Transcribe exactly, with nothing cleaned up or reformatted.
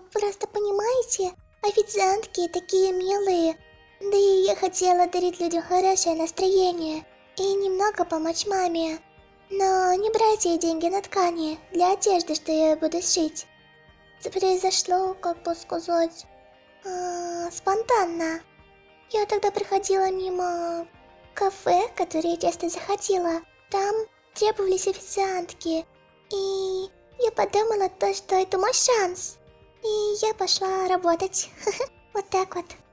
просто понимаете, официантки такие милые. Да и я хотела дарить людям хорошее настроение и немного помочь маме. Но не брать ей деньги на ткани для одежды, что я буду шить. Это произошло, как бы сказать, а, спонтанно. Я тогда проходила мимо кафе, в которое я часто заходила. Там требовались официантки. И я подумала то, что это мой шанс. И я пошла работать. Вот так вот.